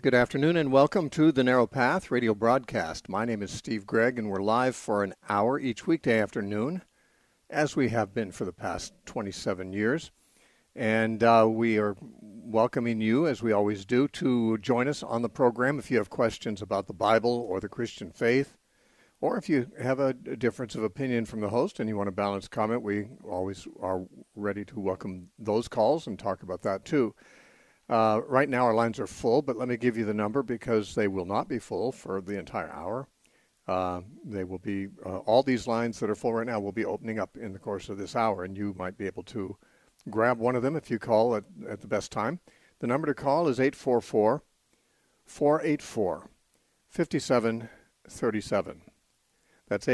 Good afternoon and welcome to the Narrow Path radio broadcast. My name is Steve Gregg and we're live for an hour each weekday afternoon, as we have been for the past 27 years. And we are welcoming you, as we always do, to join us on the program if you have questions about the Bible or the Christian faith, or if you have a difference of opinion from the host and you want a balanced comment. We always are ready to welcome those calls and talk about that too. Right now our lines are full, but let me give you the number because they will not be full for the entire hour. They will be, all these lines that are full right now will be opening up in the course of this hour, and you might be able to grab one of them if you call at the best time. The number to call is 844-484-5737. That's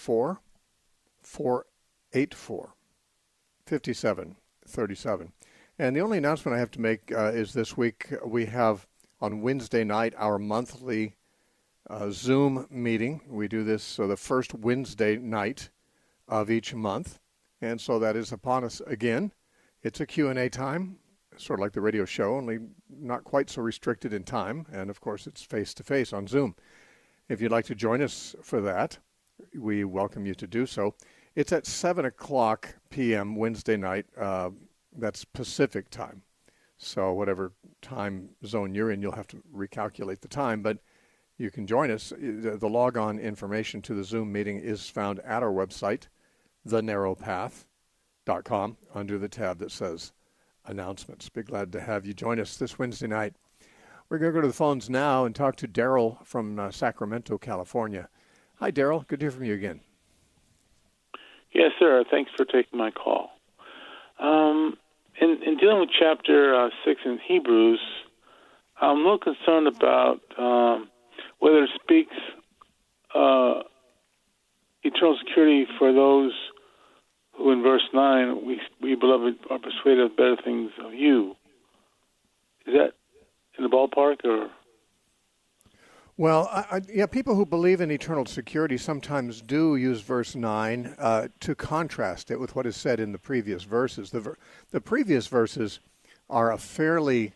844-484-5737. And the only announcement I have to make is this week we have on Wednesday night our monthly Zoom meeting. We do this the first Wednesday night of each month. And so that is upon us again. It's a Q&A time, sort of like the radio show, only not quite so restricted in time. And, of course, it's face-to-face on Zoom. If you'd like to join us for that, we welcome you to do so. It's at 7 o'clock p.m. Wednesday night. That's Pacific time. So whatever time zone you're in, you'll have to recalculate the time. But you can join us. The log-on information to the Zoom meeting is found at our website, thenarrowpath.com, under the tab that says Announcements. Be glad to have you join us this Wednesday night. We're going to go to the phones now and talk to Daryl from Sacramento, California. Hi, Daryl. Good to hear from you again. Yes, sir. Thanks for taking my call. In dealing with chapter 6 in Hebrews, I'm a little concerned about whether it speaks eternal security for those who, in verse 9, we beloved, are persuaded of better things of you. Is that in the ballpark, or? Well, yeah, people who believe in eternal security sometimes do use verse 9 to contrast it with what is said in the previous verses. The previous verses are a fairly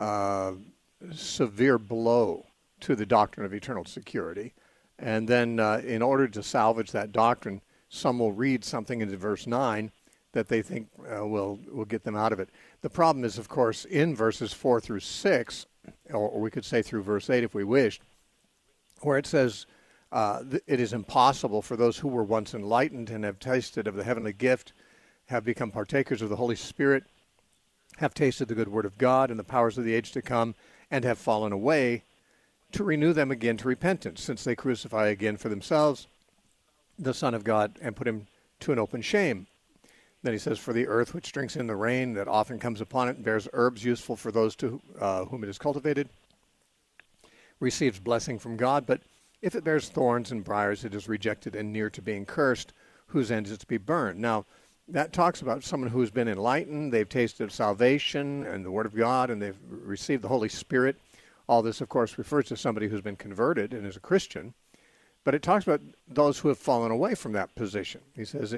severe blow to the doctrine of eternal security. And then in order to salvage that doctrine, some will read something into verse 9 that they think will get them out of it. The problem is, of course, in verses 4 through 6, or we could say through verse 8 if we wished, where it says, it is impossible for those who were once enlightened and have tasted of the heavenly gift, have become partakers of the Holy Spirit, have tasted the good word of God and the powers of the age to come, and have fallen away, to renew them again to repentance, since they crucify again for themselves the Son of God and put him to an open shame. Then he says, for the earth which drinks in the rain that often comes upon it bears herbs useful for those to whom it is cultivated, receives blessing from God, but if it bears thorns and briars, it is rejected and near to being cursed, whose end is to be burned. Now, that talks about someone who's been enlightened, they've tasted salvation and the Word of God, and they've received the Holy Spirit. All this, of course, refers to somebody who's been converted and is a Christian, but it talks about those who have fallen away from that position. He says,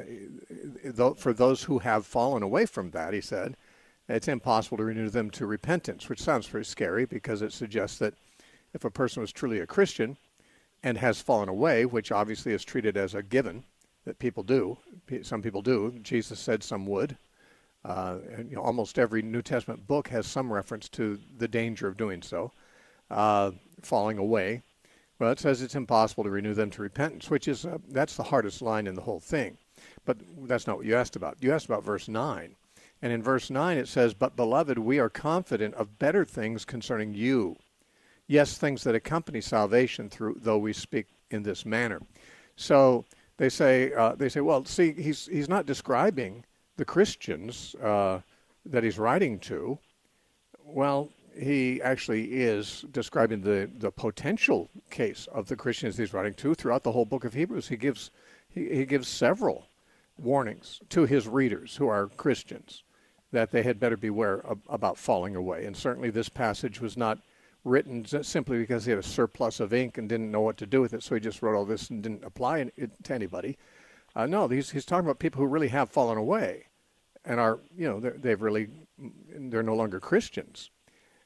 for those who have fallen away from that, he said, it's impossible to renew them to repentance, which sounds very scary because it suggests that if a person was truly a Christian and has fallen away, which obviously is treated as a given, that people do, some people do, Jesus said some would, and, almost every New Testament book has some reference to the danger of doing so, falling away. Well, it says it's impossible to renew them to repentance, which is, that's the hardest line in the whole thing. But that's not what you asked about. You asked about verse 9. And in verse 9 it says, but beloved, we are confident of better things concerning you. Yes, things that accompany salvation through, though we speak in this manner. So they say, well, see, he's not describing the Christians that he's writing to. Well, he actually is describing the potential case of the Christians he's writing to throughout the whole book of Hebrews. He gives several warnings to his readers who are Christians that they had better beware about falling away. And certainly this passage was not written simply because he had a surplus of ink and didn't know what to do with it, so he just wrote all this and didn't apply it to anybody. No, he's talking about people who really have fallen away and are, they're no longer Christians.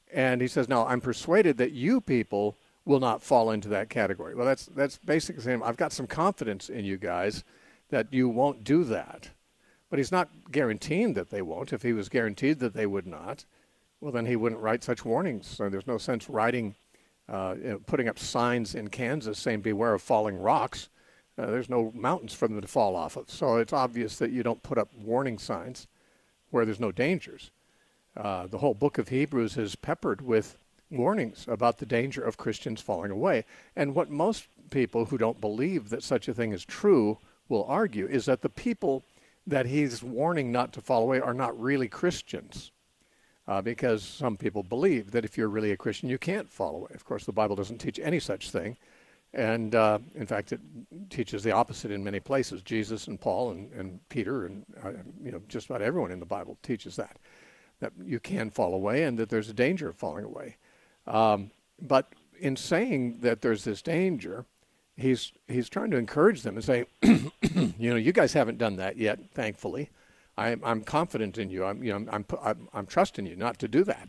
And he says, "No, I'm persuaded that you people will not fall into that category." Well, that's basically saying, I've got some confidence in you guys that you won't do that. But he's not guaranteeing that they won't. If he was guaranteed that they would not, well, then he wouldn't write such warnings. So there's no sense writing, putting up signs in Kansas saying, "Beware of falling rocks." There's no mountains for them to fall off of. So it's obvious that you don't put up warning signs where there's no dangers. The whole book of Hebrews is peppered with warnings about the danger of Christians falling away. And what most people who don't believe that such a thing is true will argue is that the people that he's warning not to fall away are not really Christians. Because some people believe that if you're really a Christian, you can't fall away. Of course, the Bible doesn't teach any such thing. And in fact, it teaches the opposite in many places. Jesus and Paul and Peter and just about everyone in the Bible teaches that you can fall away and that there's a danger of falling away. But in saying that there's this danger, he's trying to encourage them and say, you guys haven't done that yet. Thankfully, I'm confident in you. I'm trusting you not to do that.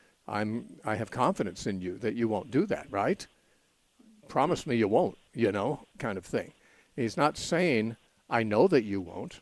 I have confidence in you that you won't do that. Right? Promise me you won't. Kind of thing. He's not saying I know that you won't,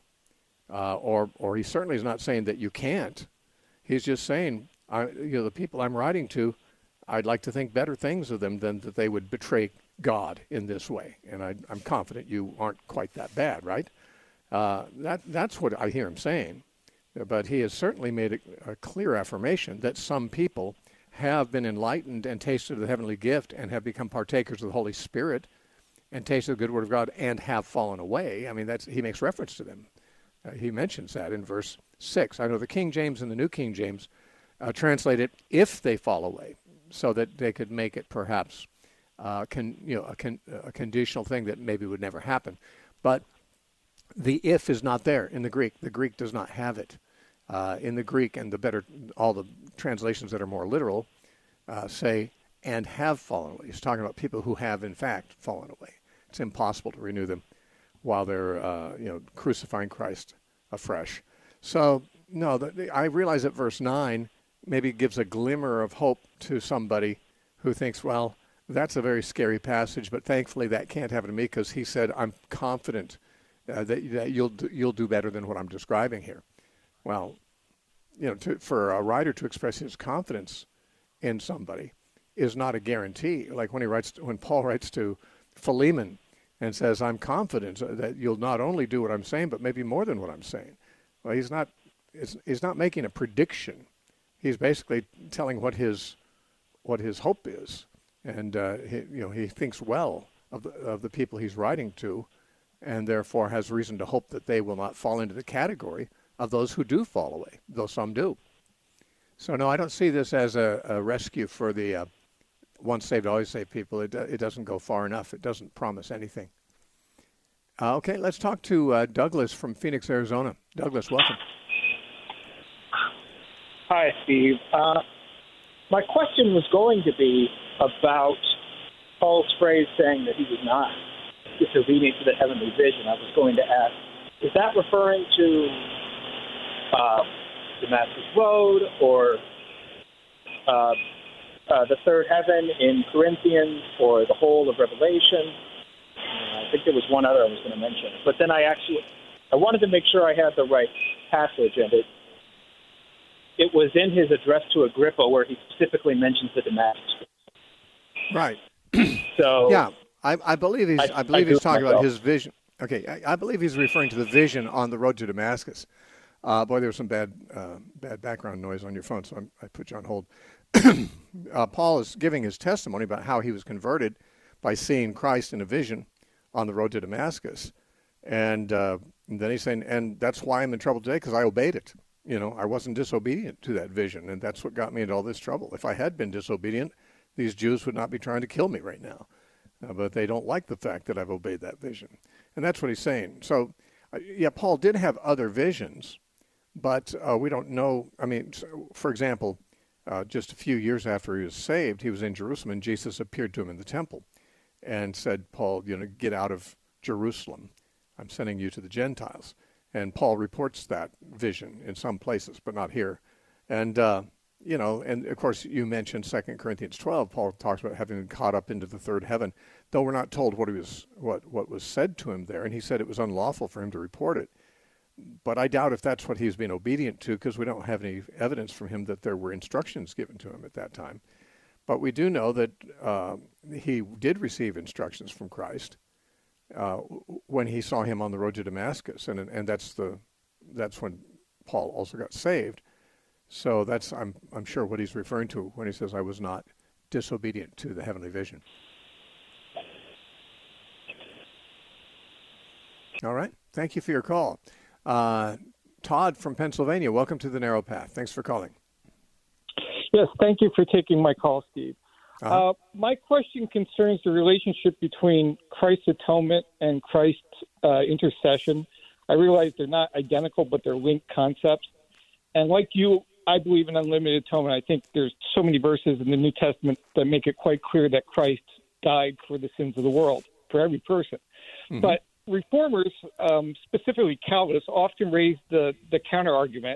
or he certainly is not saying that you can't. He's just saying, the people I'm writing to, I'd like to think better things of them than that they would betray God in this way. And I'm confident you aren't quite that bad, right? That's what I hear him saying. But he has certainly made a clear affirmation that some people have been enlightened and tasted the heavenly gift and have become partakers of the Holy Spirit and tasted the good word of God and have fallen away. I mean, he makes reference to them. He mentions that in verse 6. I know the King James and the New King James translate it, "if they fall away," so that they could make it perhaps a conditional thing that maybe would never happen. But the "if" is not there in the Greek. The Greek does not have it. In the Greek, and all the translations that are more literal say, "and have fallen away." He's talking about people who have, in fact, fallen away. It's impossible to renew them while they're, crucifying Christ afresh. So, no, I realize that verse 9 maybe gives a glimmer of hope to somebody who thinks, well, that's a very scary passage, but thankfully that can't happen to me because he said, I'm confident that you'll do better than what I'm describing here. Well, for a writer to express his confidence in somebody is not a guarantee. Like when Paul writes to Philemon and says, I'm confident that you'll not only do what I'm saying, but maybe more than what I'm saying. Well, he's not making a prediction. He's basically telling what his hope is, and he thinks well of the people he's writing to, and therefore has reason to hope that they will not fall into the category of those who do fall away, though some do. So no, I don't see this as a rescue for the once saved, always saved people. It doesn't go far enough. It doesn't promise anything. Okay, let's talk to Douglas from Phoenix, Arizona. Douglas, welcome. Hi, Steve. My question was going to be about Paul's phrase saying that he was not disobedient to the heavenly vision. I was going to ask, is that referring to Damascus Road or the third heaven in Corinthians or the whole of Revelation? I think there was one other I was going to mention. But then I wanted to make sure I had the right passage, and it was in his address to Agrippa where he specifically mentions the Damascus. Right. So yeah, I believe he's talking about his vision. Okay, I believe he's referring to the vision on the road to Damascus. Boy, there was some bad background noise on your phone, so I put you on hold. Paul is giving his testimony about how he was converted by seeing Christ in a vision on the road to Damascus. And then he's saying, and that's why I'm in trouble today, because I obeyed it. I wasn't disobedient to that vision, and that's what got me into all this trouble. If I had been disobedient, these Jews would not be trying to kill me right now. But they don't like the fact that I've obeyed that vision. And that's what he's saying. So, Paul did have other visions, but we don't know. I mean, for example, just a few years after he was saved, he was in Jerusalem, and Jesus appeared to him in the temple and said, Paul, get out of Jerusalem. I'm sending you to the Gentiles. And Paul reports that vision in some places, but not here. And and of course you mentioned 2 Corinthians 12. Paul talks about having been caught up into the third heaven, though we're not told what was said to him there. And he said it was unlawful for him to report it. But I doubt if that's what he was being obedient to, because we don't have any evidence from him that there were instructions given to him at that time. But we do know that he did receive instructions from Christ when he saw him on the road to Damascus, and that's when Paul also got saved. So that's I'm sure what he's referring to when he says, "I was not disobedient to the heavenly vision." All right. Thank you for your call. Todd from Pennsylvania, welcome to the Narrow Path. Thanks for calling. Yes, thank you for taking my call, Steve. My question concerns the relationship between Christ's atonement and Christ's intercession. I realize they're not identical, but they're linked concepts. And like you, I believe in unlimited atonement. I think there's so many verses in the New Testament that make it quite clear that Christ died for the sins of the world, for every person. Mm-hmm. But reformers, specifically Calvinists, often raise the counter-argument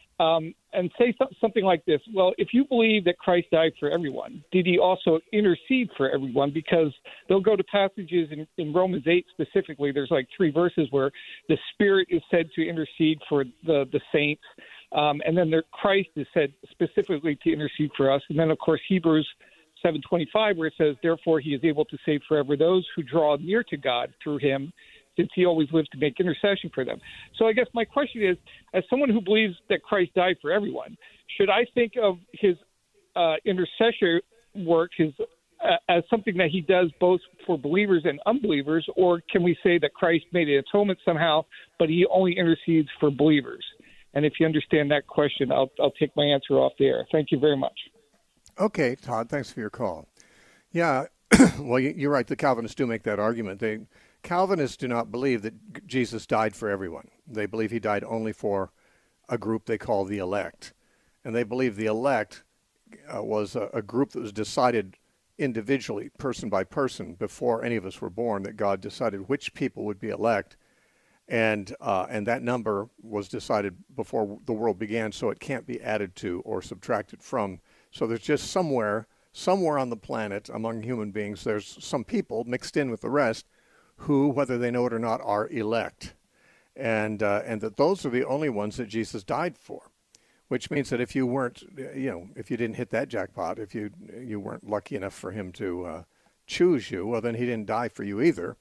and say something like this. Well, if you believe that Christ died for everyone, did he also intercede for everyone? Because they'll go to passages in Romans 8 specifically. There's like 3 verses where the Spirit is said to intercede for the saints. And then Christ is said specifically to intercede for us. And then, of course, Hebrews 7:25, where it says, therefore he is able to save forever those who draw near to God through him, since he always lives to make intercession for them. So I guess my question is, as someone who believes that Christ died for everyone, should I think of his intercession work as something that he does both for believers and unbelievers, or can we say that Christ made an atonement somehow, but he only intercedes for believers? And if you understand that question, I'll take my answer off the air. Thank you very much. Okay, Todd, thanks for your call. Yeah, well, you're right. The Calvinists do make that argument. Calvinists do not believe that Jesus died for everyone. They believe he died only for a group they call the elect. And they believe the elect was a group that was decided individually, person by person, before any of us were born, that God decided which people would be elect. And that number was decided before the world began, so it can't be added to or subtracted from. So there's just somewhere on the planet among human beings, there's some people mixed in with the rest who, whether they know it or not, are elect. And that those are the only ones that Jesus died for, which means that if you weren't, if you didn't hit that jackpot, if you weren't lucky enough for him to choose you, well, then he didn't die for you either.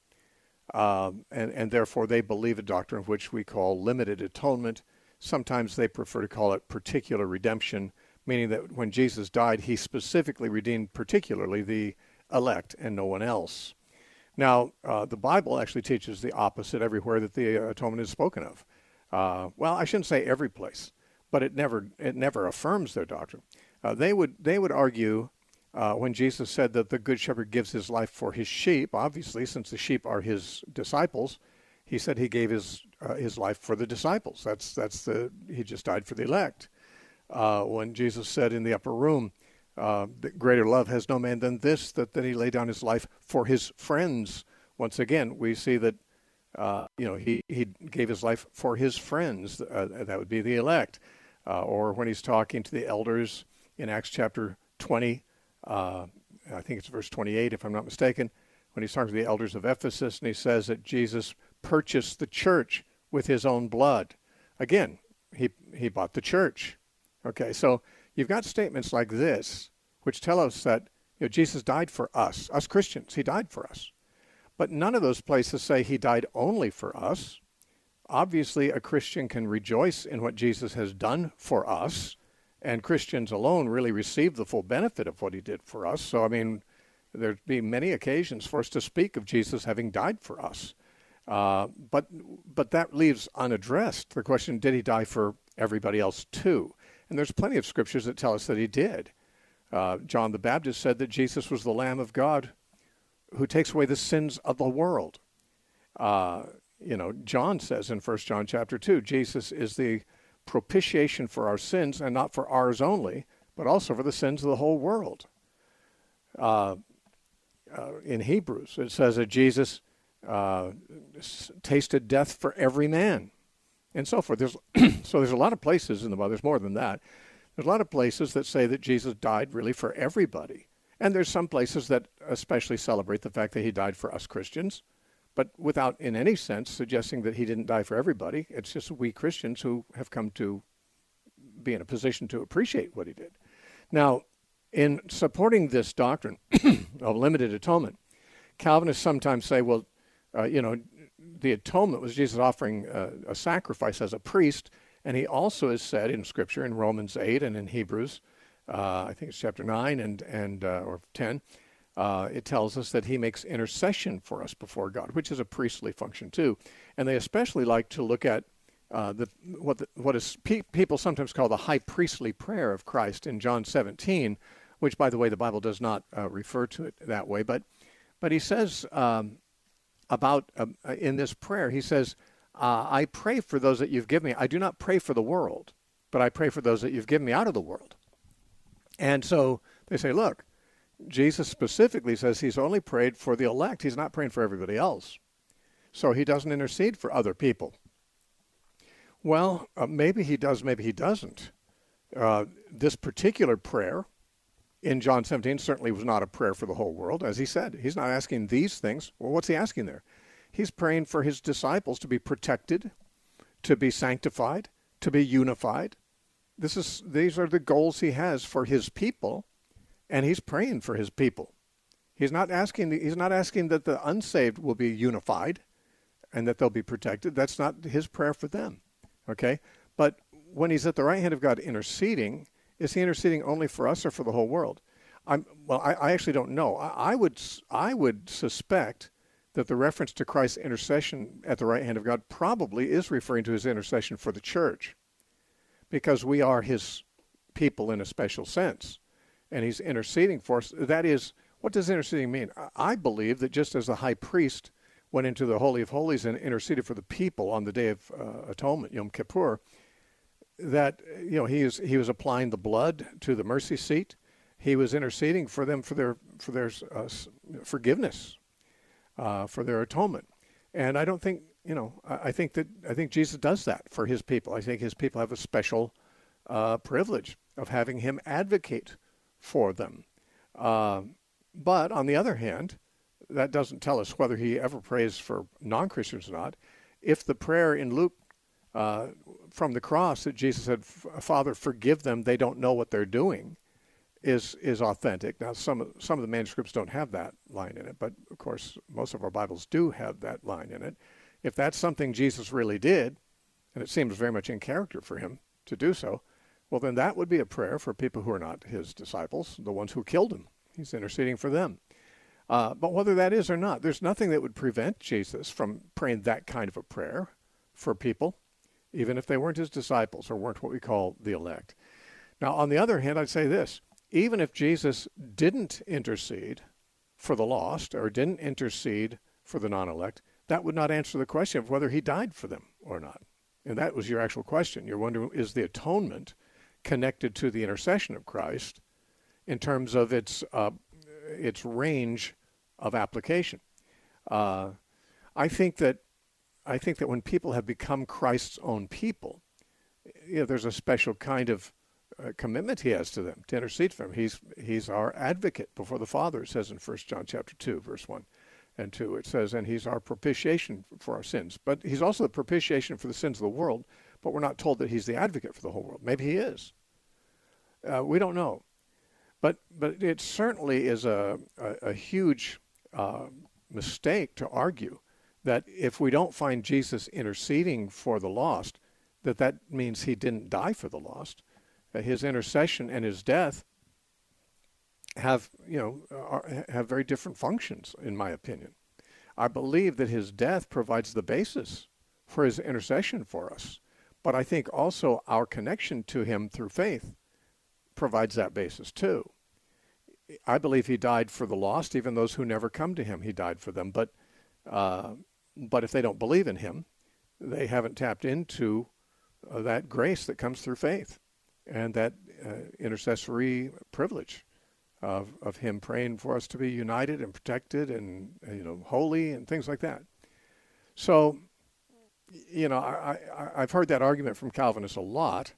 And therefore they believe a doctrine of which we call limited atonement. Sometimes they prefer to call it particular redemption, meaning that when Jesus died, he specifically redeemed particularly the elect and no one else. Now, the Bible actually teaches the opposite everywhere that the atonement is spoken of. Well, I shouldn't say every place, but it never affirms their doctrine. They would argue when Jesus said that the good shepherd gives his life for his sheep. Obviously, since the sheep are his disciples, he said he gave his life for the disciples. He just died for the elect. When Jesus said in the upper room, that greater love has no man than this, that he laid down his life for his friends. Once again, we see that he gave his life for his friends. That would be the elect. Or when he's talking to the elders in Acts chapter 20, I think it's verse 28, if I'm not mistaken, when he's talking to the elders of Ephesus, and he says that Jesus purchased the church with his own blood. Again, he bought the church. Okay, so you've got statements like this, which tell us that Jesus died for us Christians. He died for us. But none of those places say he died only for us. Obviously, a Christian can rejoice in what Jesus has done for us, and Christians alone really receive the full benefit of what he did for us. So, I mean, there'd be many occasions for us to speak of Jesus having died for us. But that leaves unaddressed the question, did he die for everybody else too? And there's plenty of scriptures that tell us that he did. John the Baptist said that Jesus was the Lamb of God who takes away the sins of the world. John says in 1 John chapter 2, Jesus is the propitiation for our sins, and not for ours only, but also for the sins of the whole world. In Hebrews, it says that Jesus tasted death for every man, and so forth. There's a lot of places in the Bible, there's more than that There's a lot of places that say that Jesus died really for everybody. And there's some places that especially celebrate the fact that he died for us Christians, but without in any sense suggesting that he didn't die for everybody. It's just we Christians who have come to be in a position to appreciate what he did. Now, in supporting this doctrine of limited atonement, Calvinists sometimes say, well, the atonement was Jesus offering a sacrifice as a priest, and he also has said in Scripture, in Romans 8 and in Hebrews, I think it's chapter 9 and or 10, it tells us that he makes intercession for us before God, which is a priestly function too. And they especially like to look at people sometimes call the high priestly prayer of Christ in John 17, which, by the way, the Bible does not refer to it that way. But he says about in this prayer, he says, I pray for those that you've given me. I do not pray for the world, but I pray for those that you've given me out of the world. And so they say, look, Jesus specifically says he's only prayed for the elect. He's not praying for everybody else. So he doesn't intercede for other people. Well, maybe he does, maybe he doesn't. This particular prayer in John 17 certainly was not a prayer for the whole world. As he said, he's not asking these things. Well, what's he asking there? He's praying for his disciples to be protected, to be sanctified, to be unified. These are the goals he has for his people, and he's praying for his people. He's not asking that the unsaved will be unified and that they'll be protected. That's not his prayer for them. Okay? But when he's at the right hand of God interceding, is he interceding only for us or for the whole world? I actually don't know. I would suspect that the reference to Christ's intercession at the right hand of God probably is referring to his intercession for the church, because we are his people in a special sense, and he's interceding for us. That is, what does interceding mean? I believe that just as the high priest went into the Holy of Holies and interceded for the people on the Day of Atonement, Yom Kippur, that he was applying the blood to the mercy seat. He was interceding for them for their forgiveness, for their atonement. And I don't think I think Jesus does that for his people. I think his people have a special privilege of having him advocate for them. But on the other hand, that doesn't tell us whether he ever prays for non-Christians or not. If the prayer in Luke from the cross that Jesus said, "Father, forgive them; they don't know what they're doing," is authentic. Now, some of the manuscripts don't have that line in it, but of course, most of our Bibles do have that line in it. If that's something Jesus really did, and it seems very much in character for him to do so, well, then that would be a prayer for people who are not his disciples, the ones who killed him. He's interceding for them. But whether that is or not, there's nothing that would prevent Jesus from praying that kind of a prayer for people, even if they weren't his disciples or weren't what we call the elect. Now, on the other hand, I'd say this. Even if Jesus didn't intercede for the lost or didn't intercede for the non-elect, that would not answer the question of whether he died for them or not. And that was your actual question. You're wondering, is the atonement connected to the intercession of Christ in terms of its range of application? I think that when people have become Christ's own people, there's a special kind of commitment he has to them to intercede for them. He's our advocate before the Father. It says in 1 John chapter 2, verse 1 and 2. It says, and he's our propitiation for our sins. But he's also the propitiation for the sins of the world, but we're not told that he's the advocate for the whole world. Maybe he is. We don't know. But it certainly is a huge mistake to argue that if we don't find Jesus interceding for the lost, that means he didn't die for the lost. His intercession and his death have very different functions, in my opinion. I believe that his death provides the basis for his intercession for us, but I think also our connection to him through faith provides that basis too. I believe he died for the lost, even those who never come to him. He died for them, but if they don't believe in him, they haven't tapped into that grace that comes through faith and that intercessory privilege of him praying for us to be united and protected and holy and things like that. So, I've heard that argument from Calvinists a lot,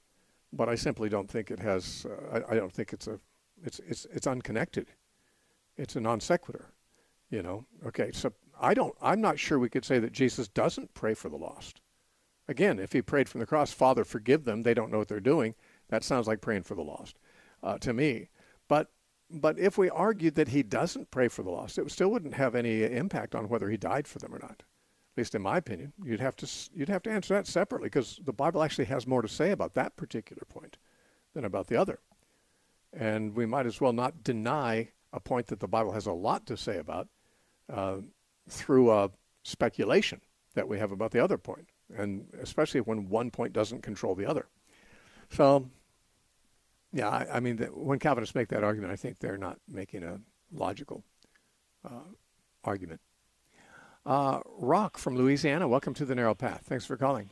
but I simply don't think it has. I don't think it's unconnected. It's a non sequitur. Okay, so I'm not sure we could say that Jesus doesn't pray for the lost. Again, if he prayed from the cross, Father, forgive them, they don't know what they're doing, that sounds like praying for the lost to me. But if we argued that he doesn't pray for the lost, it still wouldn't have any impact on whether he died for them or not. At least in my opinion, you'd have to answer that separately, because the Bible actually has more to say about that particular point than about the other. And we might as well not deny a point that the Bible has a lot to say about through speculation that we have about the other point, and especially when one point doesn't control the other. So, yeah, I mean, when Calvinists make that argument, I think they're not making a logical argument. Rock from Louisiana, welcome to The Narrow Path. Thanks for calling.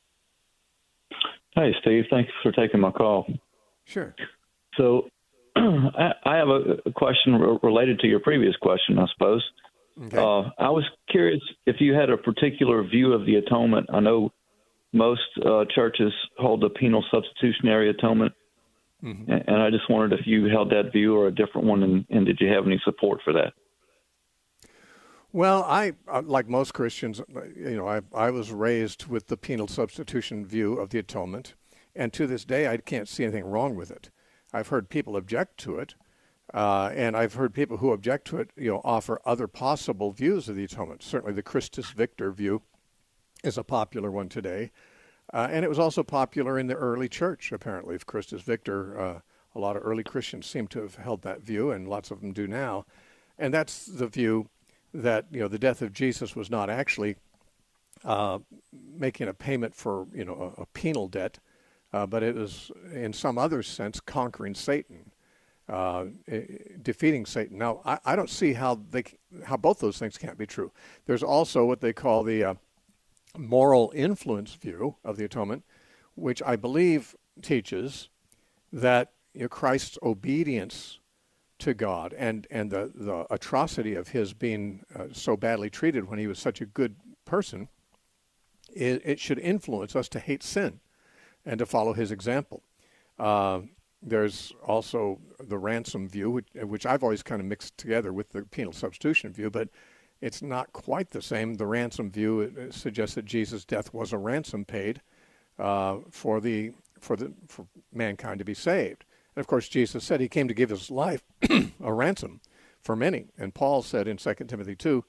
Hey, Steve. Thanks for taking my call. Sure. So I have a question related to your previous question, I suppose. Okay. I was curious if you had a particular view of the atonement. I know most churches hold the penal substitutionary atonement, and I just wondered if you held that view or a different one, and did you have any support for that? Well, I like most Christians, I was raised with the penal substitution view of the atonement, and to this day I can't see anything wrong with it. I've heard people object to it, and I've heard people who object to it, offer other possible views of the atonement. Certainly the Christus Victor view is a popular one today, and it was also popular in the early church, apparently. If Christus Victor, a lot of early Christians seem to have held that view, and lots of them do now. And that's the view that, the death of Jesus was not actually making a payment for, a penal debt, but it was, in some other sense, conquering Satan, defeating Satan. Now, I don't see how both those things can't be true. There's also what they call the moral influence view of the atonement, which I believe teaches that Christ's obedience to God and the atrocity of his being so badly treated when he was such a good person, it should influence us to hate sin and to follow his example. There's also the ransom view, which I've always kind of mixed together with the penal substitution view, but it's not quite the same. The ransom view suggests that Jesus' death was a ransom paid for mankind to be saved. And of course, Jesus said he came to give his life a ransom for many. And Paul said in 1 Timothy 2,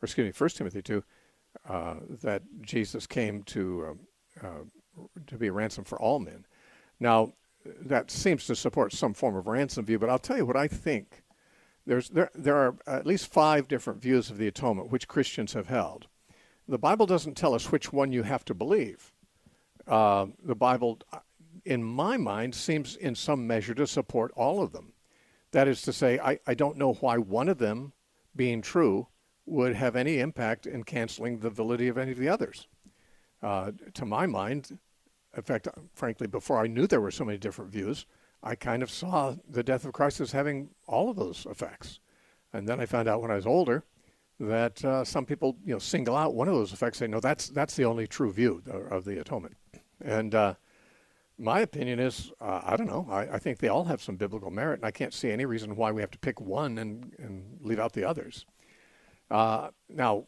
that Jesus came to be a ransom for all men. Now, that seems to support some form of ransom view, but I'll tell you what I think. There are at least 5 different views of the atonement which Christians have held. The Bible doesn't tell us which one you have to believe. The Bible, in my mind, seems in some measure to support all of them. That is to say, I don't know why one of them, being true, would have any impact in canceling the validity of any of the others. To my mind, in fact, frankly, before I knew there were so many different views, I kind of saw the death of Christ as having all of those effects. And then I found out when I was older that some people, single out one of those effects, say, no, that's the only true view of the atonement. And my opinion is, I don't know. I think they all have some biblical merit, and I can't see any reason why we have to pick one and leave out the others. Now,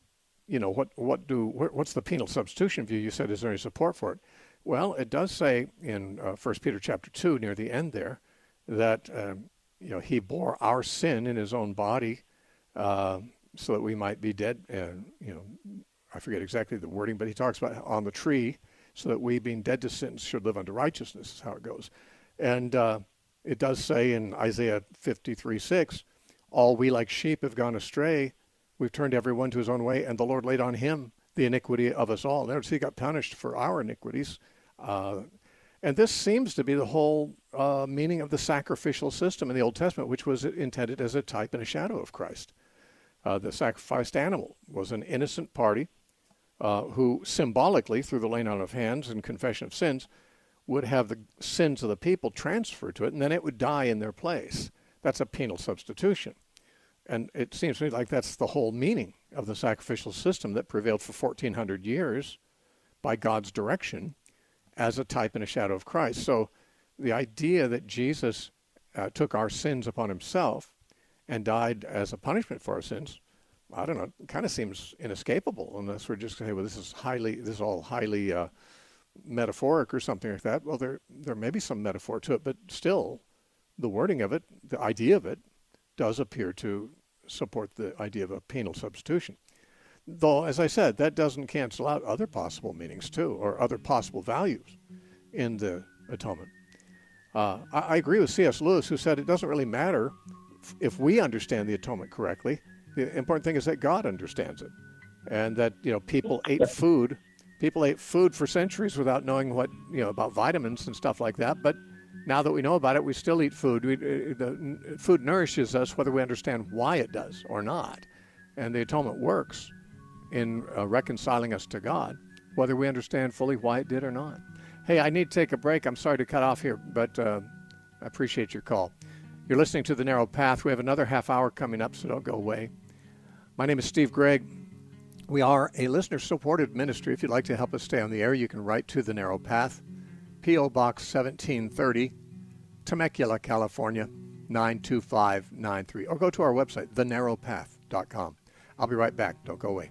what's the penal substitution view? You said, is there any support for it? Well, it does say in 1 Peter chapter 2, near the end there, that he bore our sin in his own body so that we might be dead. I forget exactly the wording, but he talks about on the tree, so that we, being dead to sins, should live unto righteousness, is how it goes. And it does say in Isaiah 53:6, all we like sheep have gone astray. We've turned everyone to his own way, and the Lord laid on him the iniquity of us all. Notice he got punished for our iniquities. And this seems to be the whole meaning of the sacrificial system in the Old Testament, which was intended as a type and a shadow of Christ. The sacrificed animal was an innocent party who symbolically, through the laying on of hands and confession of sins, would have the sins of the people transferred to it, and then it would die in their place. That's a penal substitution. And it seems to me like that's the whole meaning of the sacrificial system that prevailed for 1,400 years by God's direction. as a type and a shadow of Christ. So the idea that Jesus took our sins upon himself and died as a punishment for our sins, I don't know, it kind of seems inescapable unless we're just going to say, well, this is all highly metaphoric or something like that. Well, there may be some metaphor to it, but still the wording of it, the idea of it, does appear to support the idea of a penal substitution. Though, as I said, that doesn't cancel out other possible meanings too, or other possible values in the atonement. I agree with C.S. Lewis, who said it doesn't really matter if we understand the atonement correctly. The important thing is that God understands it, and that people ate food for centuries without knowing what about vitamins and stuff like that. But now that we know about it, we still eat food. The food nourishes us whether we understand why it does or not, and the atonement works in reconciling us to God, whether we understand fully why it did or not. Hey, I need to take a break. I'm sorry to cut off here, but I appreciate your call. You're listening to The Narrow Path. We have another half hour coming up, so don't go away. My name is Steve Gregg. We are a listener-supported ministry. If you'd like to help us stay on the air, you can write to The Narrow Path, P.O. Box 1730, Temecula, California, 92593, or go to our website, thenarrowpath.com. I'll be right back. Don't go away.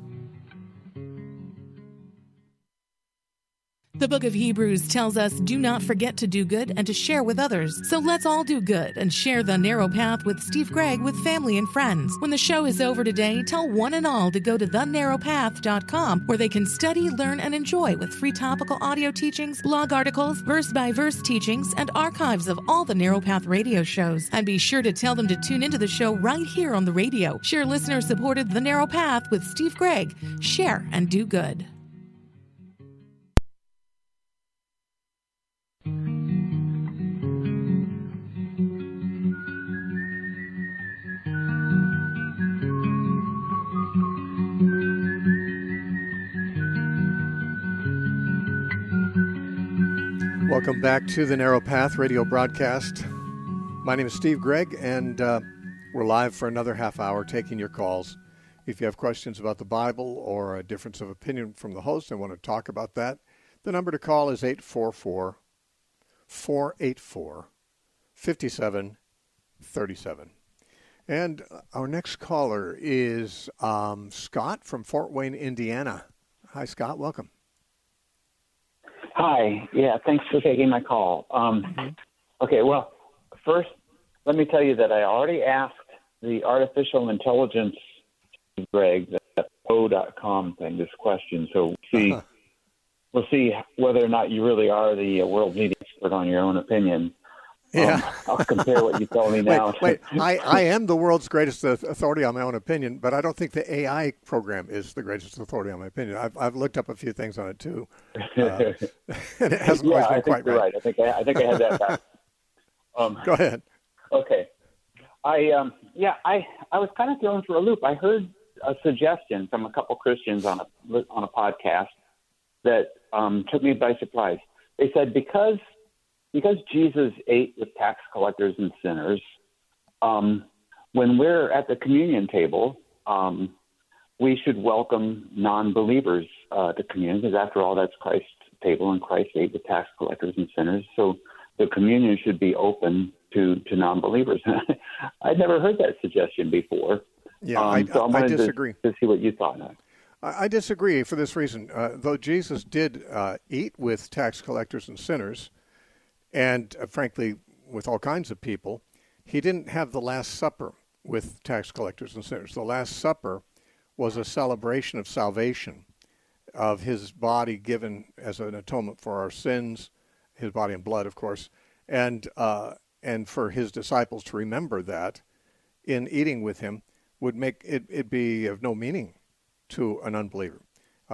The book of Hebrews tells us, do not forget to do good and to share with others. So let's all do good and share The Narrow Path with Steve Gregg with family and friends. When the show is over today, tell one and all to go to thenarrowpath.com, where they can study, learn, and enjoy with free topical audio teachings, blog articles, verse-by-verse teachings, and archives of all the Narrow Path radio shows. And be sure to tell them to tune into the show right here on the radio. Share listener-supported The Narrow Path with Steve Gregg. Share and do good. Welcome back to the Narrow Path radio broadcast. My name is Steve Gregg, and we're live for another half hour taking your calls. If you have questions about the Bible or a difference of opinion from the host and want to talk about that, the number to call is 844-484-5737. And our next caller is Scott from Fort Wayne, Indiana. Hi, Scott. Welcome. Hi. Yeah, thanks for taking my call. Okay, well, first, let me tell you that I already asked the artificial intelligence, Greg, that O.com thing, this question. So we'll see whether or not you really are the world leading expert on your own opinion. Yeah. I'll compare what you tell me now. Wait. I am the world's greatest authority on my own opinion, but I don't think the AI program is the greatest authority on my opinion. I've looked up a few things on it too, and it hasn't always been quite right. I think I had that back. Go ahead. Okay. I was kind of thrown for a loop. I heard a suggestion from a couple Christians on a podcast that took me by surprise. They said because Jesus ate with tax collectors and sinners, when we're at the communion table, we should welcome non-believers to communion, because after all, that's Christ's table, and Christ ate with tax collectors and sinners. So the communion should be open to non-believers. I'd never heard that suggestion before. Yeah, I disagree. To see what you thought of it. I disagree for this reason. Though Jesus did eat with tax collectors and sinners, and frankly, with all kinds of people, he didn't have the Last Supper with tax collectors and sinners. The Last Supper was a celebration of salvation, of his body given as an atonement for our sins, his body and blood, of course, and for his disciples to remember that in eating with him would make it be of no meaning to an unbeliever.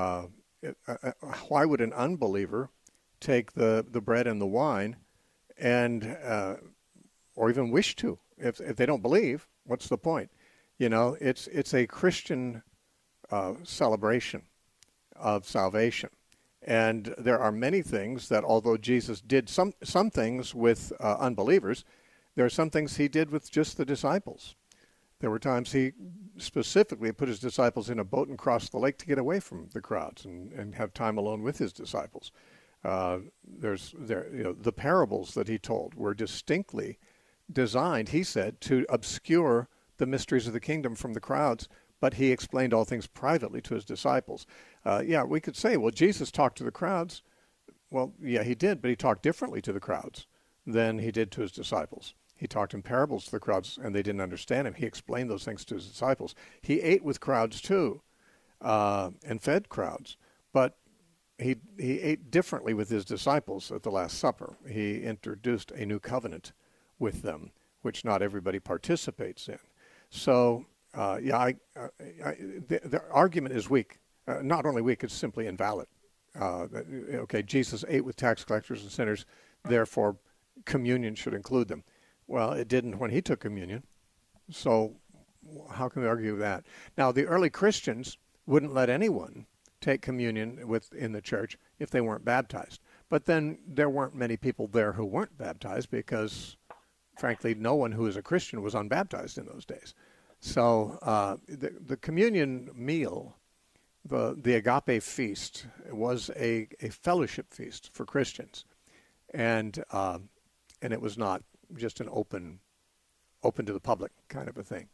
Why would an unbeliever take the bread and the wine and or even wish to? If they don't believe, what's the point? It's a Christian celebration of salvation. And there are many things that, although Jesus did some things with unbelievers, there are some things he did with just the disciples. There were times he specifically put his disciples in a boat and crossed the lake to get away from the crowds and have time alone with his disciples. The parables that he told were distinctly designed, he said, to obscure the mysteries of the kingdom from the crowds, but he explained all things privately to his disciples. We could say, well, Jesus talked to the crowds. Well, yeah, he did, but he talked differently to the crowds than he did to his disciples. He talked in parables to the crowds, and they didn't understand him. He explained those things to his disciples. He ate with crowds, too, and fed crowds, but he ate differently with his disciples at the Last Supper. He introduced a new covenant with them, which not everybody participates in. So, the argument is weak. Not only weak, it's simply invalid. Jesus ate with tax collectors and sinners, therefore communion should include them. Well, it didn't when he took communion. So how can we argue that? Now, the early Christians wouldn't let anyone take communion in the church if they weren't baptized. But then there weren't many people there who weren't baptized because, frankly, no one who was a Christian was unbaptized in those days. So the communion meal, the agape feast, was a fellowship feast for Christians, and it was not just an open to the public kind of a thing.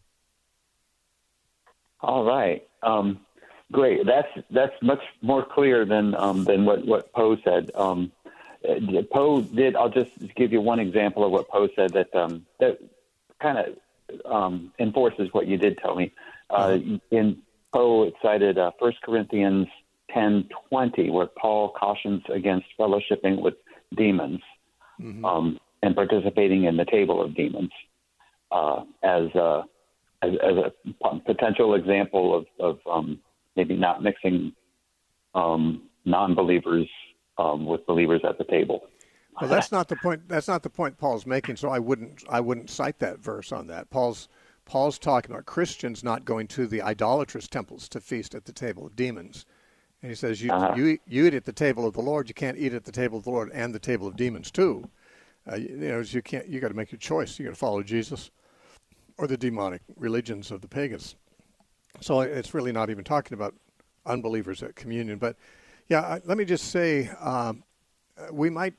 All right, great. That's much more clear than what Poe said. Poe did. I'll just give you one example of what Poe said that kind of enforces what you did tell me. In Poe, it cited 1 Corinthians 10:20, where Paul cautions against fellowshipping with demons and participating in the table of demons as a potential example of maybe not mixing non-believers with believers at the table. Well, that's not the point. That's not the point Paul's making. So I wouldn't cite that verse on that. Paul's talking about Christians not going to the idolatrous temples to feast at the table of demons. And he says, you eat at the table of the Lord. You can't eat at the table of the Lord and the table of demons too. You can't. You got to make your choice. You got to follow Jesus or the demonic religions of the pagans. So it's really not even talking about unbelievers at communion. But yeah, let me just say, we might.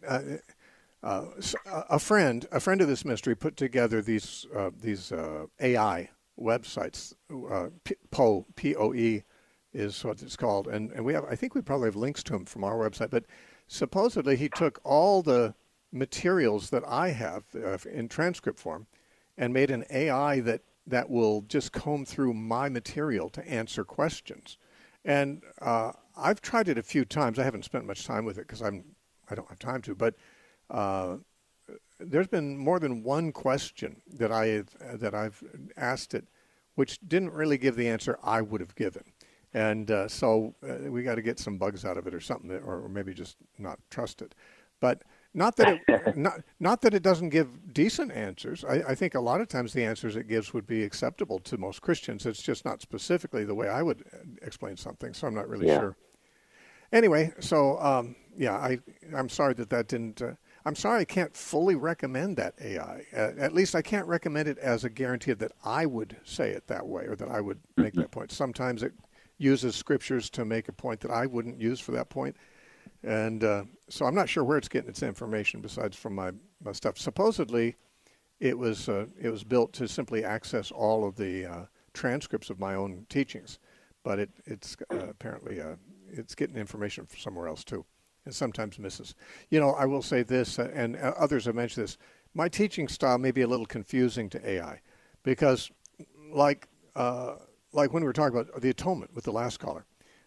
A friend of this ministry put together these AI websites. Poe, P-O-E, is what it's called, and I think we probably have links to them from our website. But supposedly he took all the materials that I have in transcript form and made an AI that will just comb through my material to answer questions. And I've tried it a few times. I haven't spent much time with it because I don't have time to, but there's been more than one question that I've asked it, which didn't really give the answer I would have given, and so we got to get some bugs out of it or something, or maybe just not trust it. But not that it doesn't give decent answers. I think a lot of times the answers it gives would be acceptable to most Christians. It's just not specifically the way I would explain something, so I'm not really sure. Anyway, so I'm sorry that didn't. I'm sorry I can't fully recommend that AI. At least I can't recommend it as a guarantee that I would say it that way or that I would make that point. Sometimes it uses scriptures to make a point that I wouldn't use for that point. And so I'm not sure where it's getting its information besides from my stuff. Supposedly, it was built to simply access all of the transcripts of my own teachings, but it's apparently it's getting information from somewhere else too, and sometimes misses. I will say this, and others have mentioned this. My teaching style may be a little confusing to AI, because like when we were talking about the atonement with the last caller.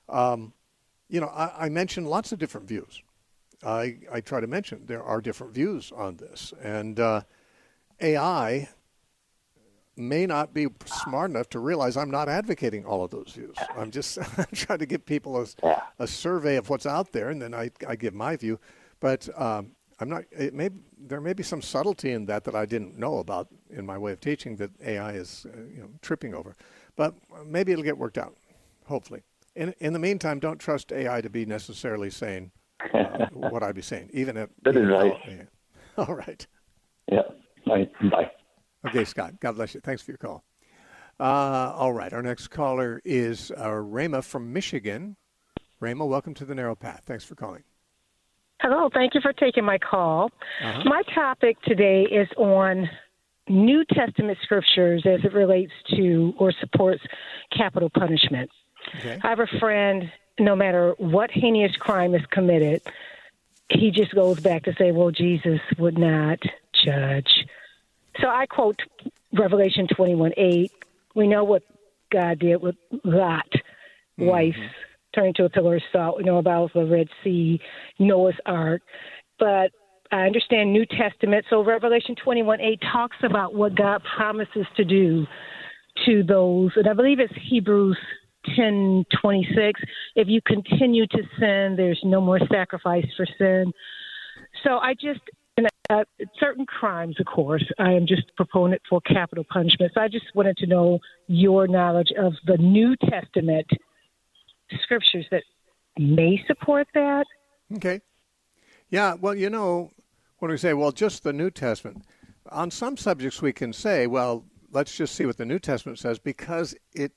I mentioned lots of different views. I try to mention there are different views on this. And AI may not be smart enough to realize I'm not advocating all of those views. I'm just trying to give people a survey of what's out there, and then I give my view. But I'm not. There may be some subtlety in that I didn't know about in my way of teaching that AI is tripping over. But maybe it'll get worked out, hopefully. In the meantime, don't trust AI to be necessarily saying what I'd be saying, even at. That is right. All right. Yeah. Bye. Okay, Scott. God bless you. Thanks for your call. All right. Our next caller is Rama from Michigan. Rama, welcome to the Narrow Path. Thanks for calling. Hello, thank you for taking my call. My topic today is on New Testament scriptures as it relates to or supports capital punishment. Okay. I have a friend, no matter what heinous crime is committed, he just goes back to say, well, Jesus would not judge. So I quote Revelation 21:8. We know what God did with Lot, wife, turned to a pillar of salt. We know about the Red Sea, Noah's Ark. But I understand New Testament. So Revelation 21:8 talks about what God promises to do to those. And I believe it's Hebrews 10:26. If you continue to sin, there's no more sacrifice for sin. So I just, certain crimes, of course, I am just a proponent for capital punishment. So I just wanted to know your knowledge of the New Testament scriptures that may support that. Okay. Yeah, well, when we say, well, just the New Testament, on some subjects we can say, well, let's just see what the New Testament says because it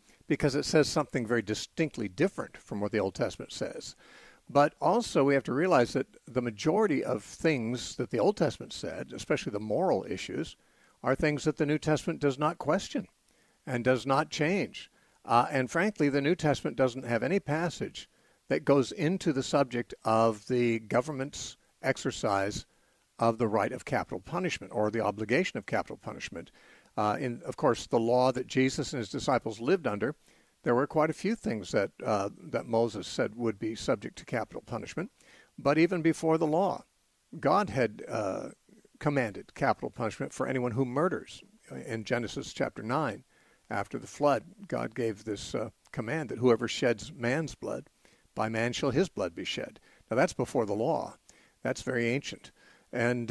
says something very distinctly different from what the Old Testament says. But also we have to realize that the majority of things that the Old Testament said, especially the moral issues, are things that the New Testament does not question and does not change. And frankly, the New Testament doesn't have any passage that goes into the subject of the government's exercise of the right of capital punishment or the obligation of capital punishment. Of course, the law that Jesus and his disciples lived under, there were quite a few things that Moses said would be subject to capital punishment. But even before the law, God had commanded capital punishment for anyone who murders. In Genesis chapter 9, after the flood, God gave this command that whoever sheds man's blood, by man shall his blood be shed. Now that's before the law. That's very ancient. And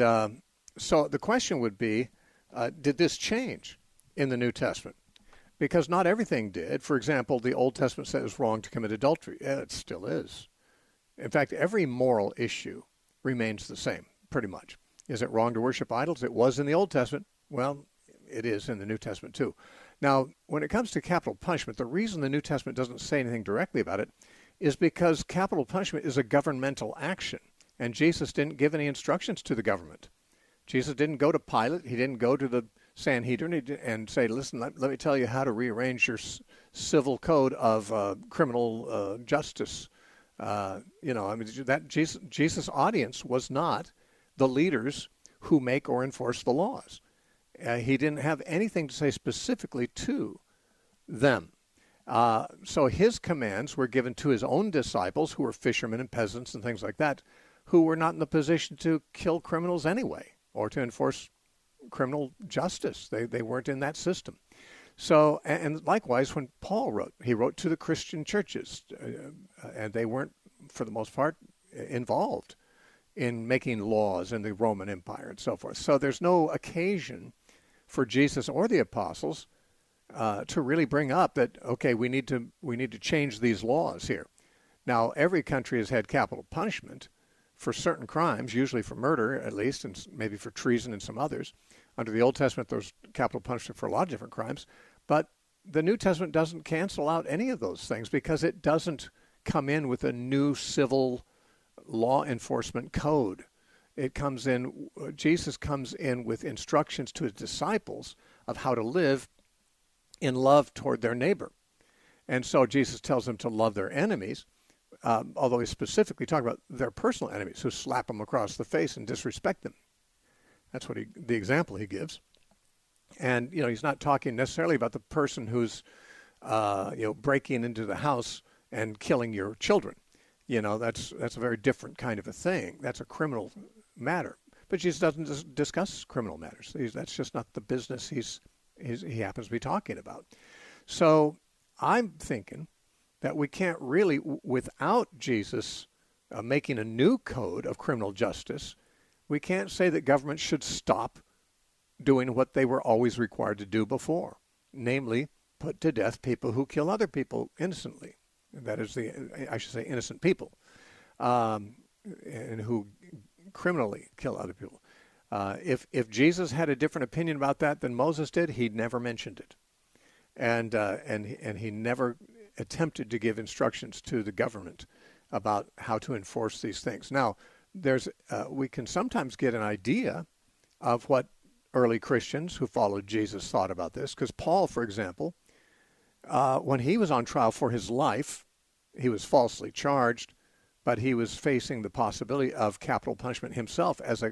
so the question would be, did this change in the New Testament? Because not everything did. For example, the Old Testament said it was wrong to commit adultery. It still is. In fact, every moral issue remains the same, pretty much. Is it wrong to worship idols? It was in the Old Testament. Well, it is in the New Testament too. Now, when it comes to capital punishment, the reason the New Testament doesn't say anything directly about it is because capital punishment is a governmental action, and Jesus didn't give any instructions to the government. Jesus didn't go to Pilate. He didn't go to the Sanhedrin and say, listen, let me tell you how to rearrange your civil code of criminal justice. That Jesus' audience was not the leaders who make or enforce the laws. He didn't have anything to say specifically to them. So his commands were given to his own disciples, who were fishermen and peasants and things like that, who were not in the position to kill criminals anyway or to enforce criminal justice. They weren't in that system. So, and likewise, when Paul wrote, he wrote to the Christian churches, and they weren't, for the most part, involved in making laws in the Roman Empire and so forth. So there's no occasion for Jesus or the apostles to really bring up that, okay, we need to change these laws here. Now, every country has had capital punishment for certain crimes, usually for murder at least, and maybe for treason and some others. Under the Old Testament, there's capital punishment for a lot of different crimes. But the New Testament doesn't cancel out any of those things because it doesn't come in with a new civil law enforcement code. Jesus comes in with instructions to his disciples of how to live in love toward their neighbor. And so Jesus tells them to love their enemies, although he's specifically talking about their personal enemies who slap them across the face and disrespect them. That's what the example he gives. And, he's not talking necessarily about the person who's, breaking into the house and killing your children. That's a very different kind of a thing. That's a criminal matter. But Jesus doesn't discuss criminal matters. That's just not the business he happens to be talking about. So I'm thinking that we can't really, without Jesus making a new code of criminal justice, we can't say that government should stop doing what they were always required to do before, namely put to death people who kill other people innocently. That is innocent people, and who criminally kill other people. If Jesus had a different opinion about that than Moses did, he never mentioned it, and he never attempted to give instructions to the government about how to enforce these things. Now, we can sometimes get an idea of what early Christians who followed Jesus thought about this. Because Paul, for example, when he was on trial for his life, he was falsely charged, but he was facing the possibility of capital punishment himself as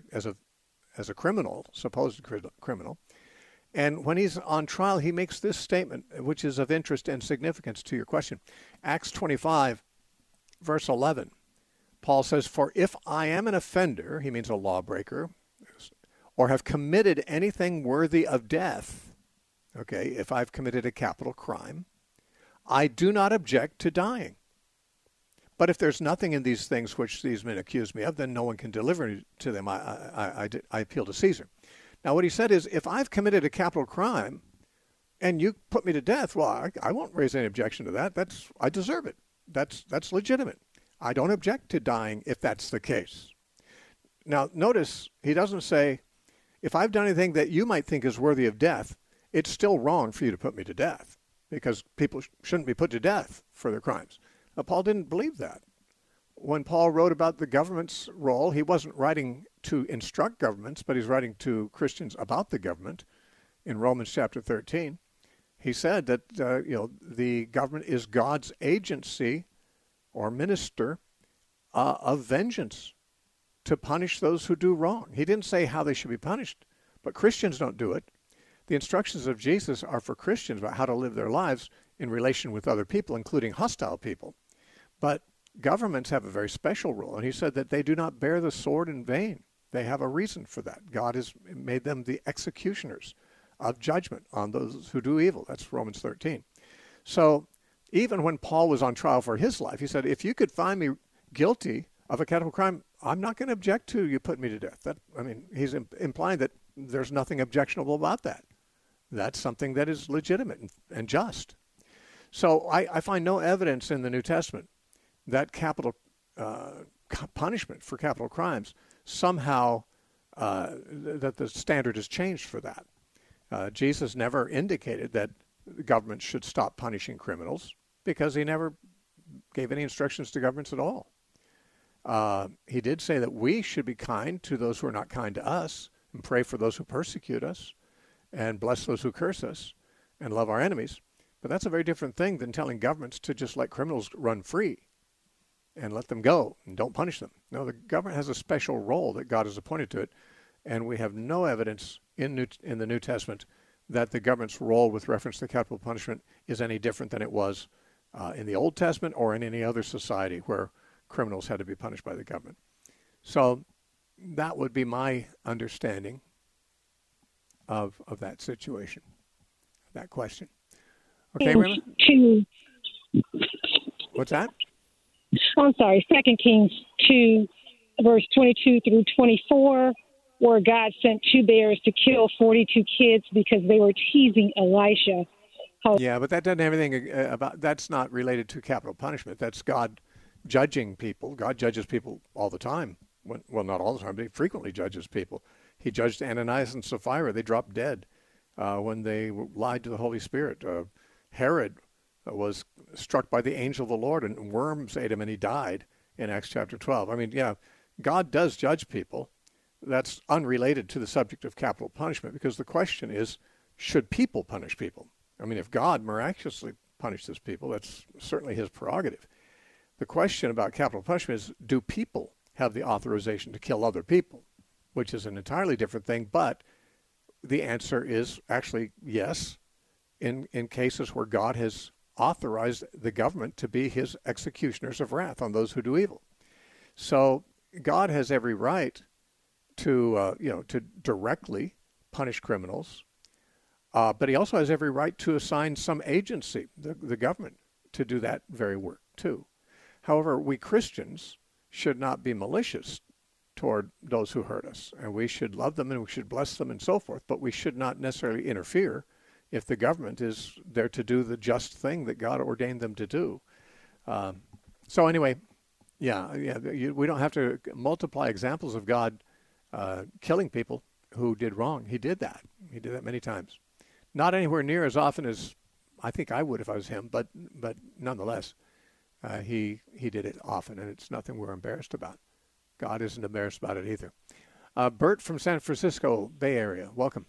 a criminal, supposed criminal. And when he's on trial, he makes this statement, which is of interest and significance to your question. Acts 25, verse 11. Paul says, "For if I am an offender," he means a lawbreaker, "or have committed anything worthy of death," okay, if I've committed a capital crime, "I do not object to dying. But if there's nothing in these things which these men accuse me of, then no one can deliver to them. I appeal to Caesar." Now, what he said is, if I've committed a capital crime and you put me to death, well, I won't raise any objection to that. I deserve it. That's legitimate. I don't object to dying if that's the case. Now, notice he doesn't say, if I've done anything that you might think is worthy of death, it's still wrong for you to put me to death, because people shouldn't be put to death for their crimes. Paul didn't believe that. When Paul wrote about the government's role, he wasn't writing to instruct governments, but he's writing to Christians about the government. In Romans chapter 13, he said that the government is God's agency or minister of vengeance to punish those who do wrong. He didn't say how they should be punished, but Christians don't do it. The instructions of Jesus are for Christians about how to live their lives in relation with other people, including hostile people. But governments have a very special role, and he said that they do not bear the sword in vain. They have a reason for that. God has made them the executioners of judgment on those who do evil. That's Romans 13. So even when Paul was on trial for his life, he said, if you could find me guilty of a capital crime, I'm not going to object to you put me to death. He's implying that there's nothing objectionable about that. That's something that is legitimate and just. So I find no evidence in the New Testament that capital punishment for capital crimes somehow that the standard has changed for that. Jesus never indicated that the government should stop punishing criminals, because he never gave any instructions to governments at all. He did say that we should be kind to those who are not kind to us, and pray for those who persecute us, and bless those who curse us, and love our enemies. But that's a very different thing than telling governments to just let criminals run free and let them go and don't punish them. No, the government has a special role that God has appointed to it, and we have no evidence in the New Testament that the government's role with reference to capital punishment is any different than it was in the Old Testament or in any other society where criminals had to be punished by the government. So that would be my understanding of that situation, that question. Okay, Rima? What's that? I'm sorry, 2 Kings 2, verse 22 through 24, where God sent 2 bears to kill 42 kids because they were teasing Elisha. Yeah, but that doesn't have anything that's not related to capital punishment. That's God judging people. God judges people all the time. Well, not all the time, but he frequently judges people. He judged Ananias and Sapphira. They dropped dead when they lied to the Holy Spirit. Herod was struck by the angel of the Lord, and worms ate him, and he died in Acts chapter 12. God does judge people. That's unrelated to the subject of capital punishment, because the question is, should people punish people? If God miraculously punishes people, that's certainly his prerogative. The question about capital punishment is, do people have the authorization to kill other people, which is an entirely different thing, but the answer is actually yes, in cases where God has authorized the government to be his executioners of wrath on those who do evil. So God has every right to directly punish criminals, but he also has every right to assign some agency, the government, to do that very work too. However, we Christians should not be malicious toward those who hurt us, and we should love them and we should bless them and so forth, but we should not necessarily interfere if the government is there to do the just thing that God ordained them to do. So anyway, we don't have to multiply examples of God killing people who did wrong. He did that. He did that many times. Not anywhere near as often as I think I would if I was him, but nonetheless, he did it often, and it's nothing we're embarrassed about. God isn't embarrassed about it either. Bert from San Francisco Bay Area, welcome.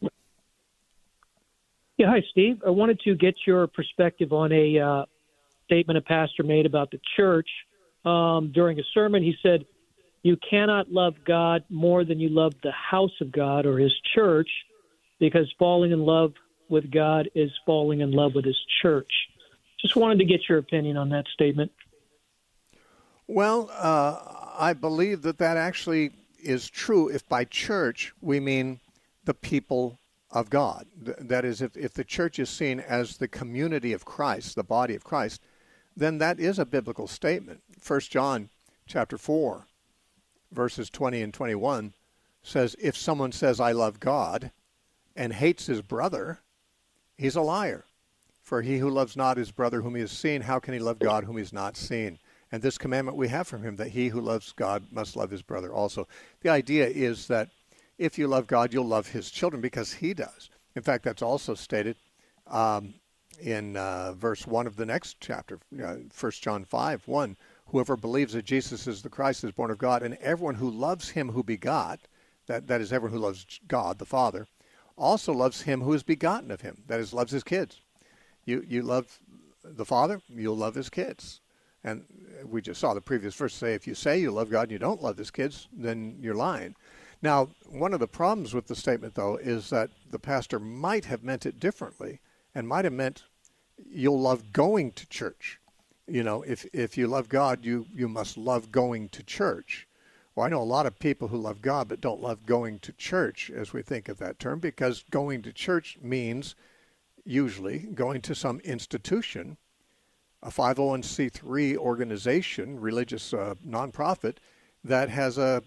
Yeah, hi, Steve. I wanted to get your perspective on a statement a pastor made about the church. During a sermon, he said, you cannot love God more than you love the house of God or his church, because falling in love with God is falling in love with his church. Just wanted to get your opinion on that statement. Well, I believe that actually is true if by church we mean the people of God. That is, if the church is seen as the community of Christ, the body of Christ, then that is a biblical statement. 1 John chapter 4, verses 20 and 21 says, if someone says, I love God, and hates his brother, he's a liar. For he who loves not his brother whom he has seen, how can he love God whom he has not seen? And this commandment we have from him, that he who loves God must love his brother also. The idea is that if you love God, you'll love his children because he does. In fact, that's also stated in verse 1 of the next chapter, 1 John 5:1. Whoever believes that Jesus is the Christ is born of God, and everyone who loves him who begot, that is everyone who loves God the Father, also loves him who is begotten of him, that is, loves his kids. You love the Father, you'll love his kids. And we just saw the previous verse say, if you say you love God and you don't love his kids, then you're lying. Now, one of the problems with the statement, though, is that the pastor might have meant it differently and might have meant you'll love going to church. You know, if you love God, you must love going to church. Well, I know a lot of people who love God but don't love going to church, as we think of that term, because going to church means usually going to some institution, a 501c3 organization, religious nonprofit, that has a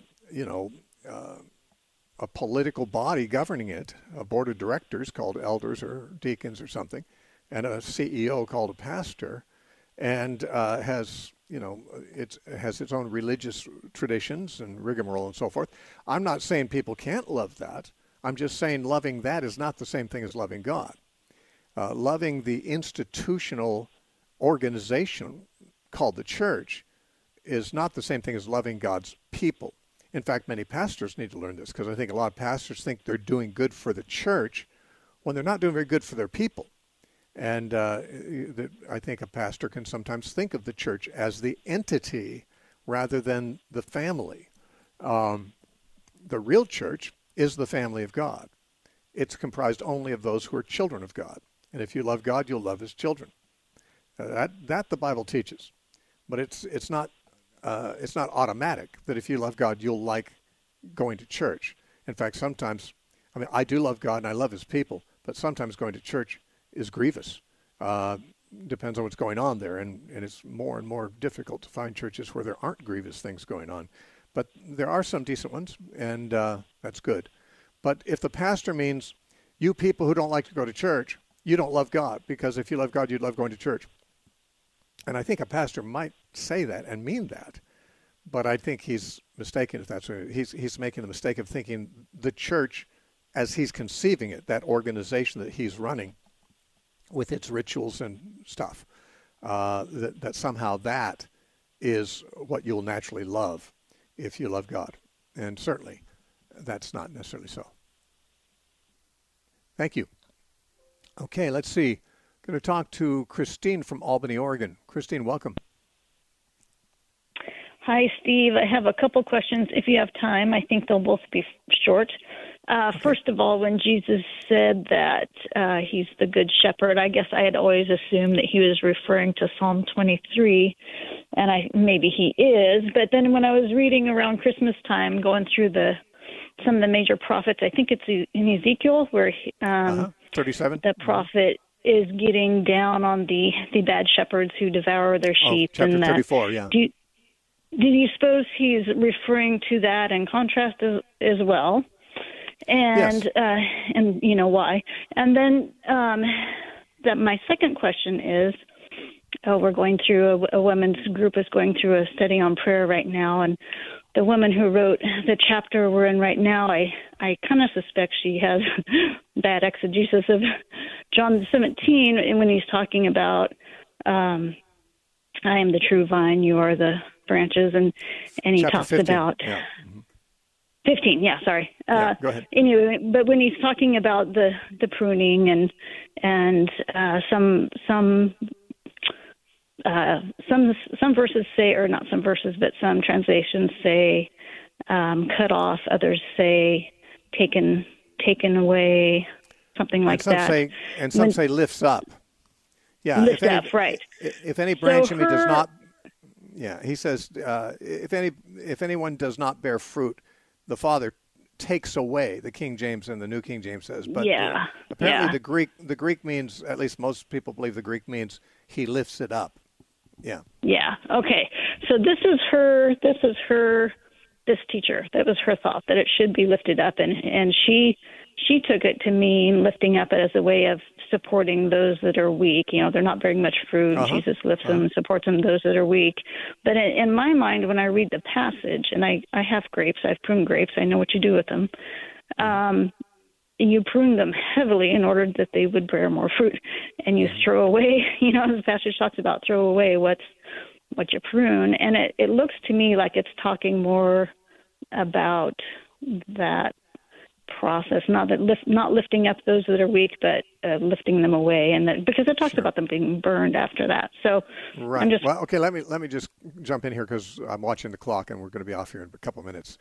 political body governing it, a board of directors called elders or deacons or something, and a CEO called a pastor, and has its own religious traditions and rigmarole and so forth. I'm not saying people can't love that. I'm just saying loving that is not the same thing as loving God. Loving the institutional organization called the church is not the same thing as loving God's people. In fact, many pastors need to learn this, because I think a lot of pastors think they're doing good for the church when they're not doing very good for their people. And I think a pastor can sometimes think of the church as the entity rather than the family. The real church is the family of God. It's comprised only of those who are children of God. And if you love God, you'll love his children. That the Bible teaches. But it's not automatic that if you love God, you'll like going to church. In fact, sometimes, I do love God and I love his people, but sometimes going to church is grievous. Depends on what's going on there, and it's more and more difficult to find churches where there aren't grievous things going on. But there are some decent ones, and that's good. But if the pastor means, you people who don't like to go to church, you don't love God, because if you love God, you'd love going to church. And I think a pastor might say that and mean that, but I think he's mistaken if that's what he's making the mistake of thinking the church, as he's conceiving it, that organization that he's running with its rituals and stuff, that somehow that is what you'll naturally love if you love God. And certainly that's not necessarily so. Thank you. Okay, let's see. Going to talk to Christine from Albany, Oregon. Christine, welcome. Hi, Steve. I have a couple questions. If you have time, I think they'll both be short. Okay. First of all, when Jesus said that he's the good shepherd, I guess I had always assumed that he was referring to Psalm 23, and maybe he is. But then when I was reading around Christmas time, going through some of the major prophets, I think it's in Ezekiel where 37. The prophet is getting down on the bad shepherds who devour their sheep. Chapter 34, yeah. Do you suppose he's referring to that in contrast as well? And yes. And you know why? And then my second question is, we're going through a women's group is going through a study on prayer right now, and the woman who wrote the chapter we're in right now, I kind of suspect she has bad exegesis of John 17 when he's talking about, I am the true vine, you are the branches, and he Chapter talks 15. about Yeah. 15. Yeah, sorry. Yeah, go ahead. Anyway, but when he's talking about the pruning and some verses say, or not some verses, but some translations say cut off. Others say taken away, something like that. Some say lifts up. Yeah, lift up, right? If any branch in me does not, he says, if anyone does not bear fruit, the Father takes away. The King James and the New King James says, but apparently the Greek means, at least most people believe the Greek means he lifts it up. Yeah. Yeah. Okay. So this teacher, that was her thought, that it should be lifted up, and she took it to mean lifting up as a way of supporting those that are weak. They're not bearing much fruit. Jesus lifts them, supports them, those that are weak. But in my mind, when I read the passage, and I have grapes, I've pruned grapes, I know what you do with them. You prune them heavily in order that they would bear more fruit, and you throw away, as the passage talks about, throw away what you prune. And it looks to me like it's talking more about that process, not lifting up those that are weak, but lifting them away, and because it talks about them being burned after that. So, right. Okay. Let me just jump in here because I'm watching the clock, and we're going to be off here in a couple of minutes.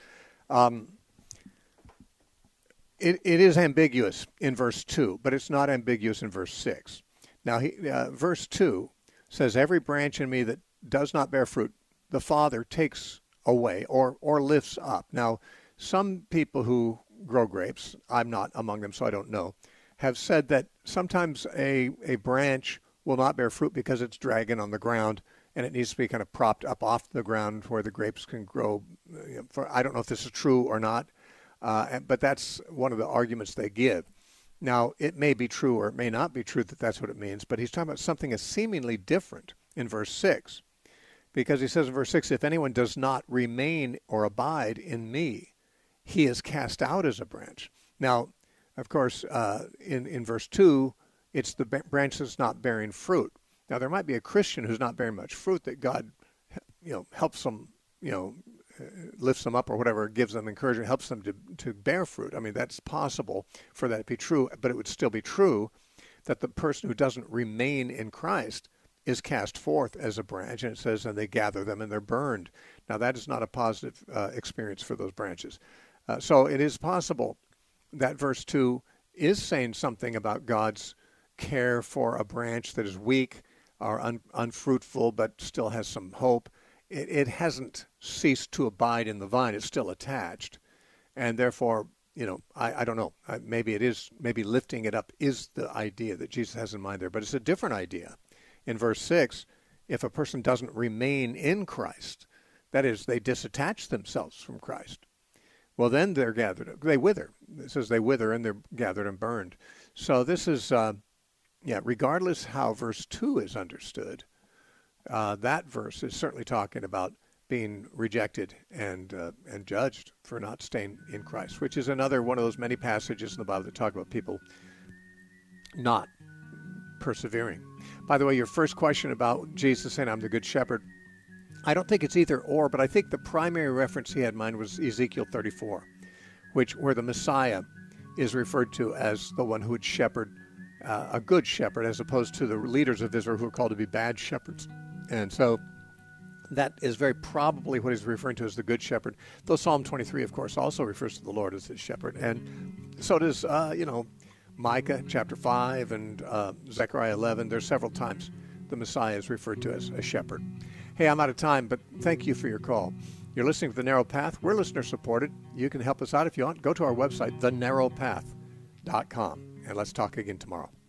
It is ambiguous in verse 2, but it's not ambiguous in verse 6. Now, verse 2 says, "Every branch in me that does not bear fruit, the Father takes away or lifts up." Now, some people who grow grapes, I'm not among them, so I don't know, have said that sometimes a branch will not bear fruit because it's dragging on the ground, and it needs to be kind of propped up off the ground where the grapes can grow. I don't know if this is true or not. But that's one of the arguments they give. Now, it may be true or it may not be true that that's what it means, but he's talking about something as seemingly different in verse 6, because he says in verse 6, "If anyone does not remain or abide in me, he is cast out as a branch." Now, of course, in verse 2, it's the branch that's not bearing fruit. Now, there might be a Christian who's not bearing much fruit that God, helps them, lifts them up or whatever, gives them encouragement, helps them to bear fruit. I mean, that's possible for that to be true, but it would still be true that the person who doesn't remain in Christ is cast forth as a branch, and it says, and they gather them and they're burned. Now, that is not a positive experience for those branches. So it is possible that verse 2 is saying something about God's care for a branch that is weak or unfruitful but still has some hope. It hasn't ceased to abide in the vine. It's still attached. And therefore, I don't know. Maybe it is. Maybe lifting it up is the idea that Jesus has in mind there. But it's a different idea. In verse 6, if a person doesn't remain in Christ, that is, they disattach themselves from Christ, well, then they're gathered. They wither. It says they wither and they're gathered and burned. So this is, regardless how verse 2 is understood, that verse is certainly talking about being rejected and judged for not staying in Christ, which is another one of those many passages in the Bible that talk about people not persevering. By the way, your first question about Jesus saying, "I'm the good shepherd," I don't think it's either or, but I think the primary reference he had in mind was Ezekiel 34, where the Messiah is referred to as the one who would shepherd, a good shepherd, as opposed to the leaders of Israel who are called to be bad shepherds. And so that is very probably what he's referring to as the good shepherd, though Psalm 23, of course, also refers to the Lord as his shepherd. And so does, Micah chapter 5 and Zechariah 11. There's several times the Messiah is referred to as a shepherd. Hey, I'm out of time, but thank you for your call. You're listening to The Narrow Path. We're listener-supported. You can help us out if you want. Go to our website, thenarrowpath.com, and let's talk again tomorrow.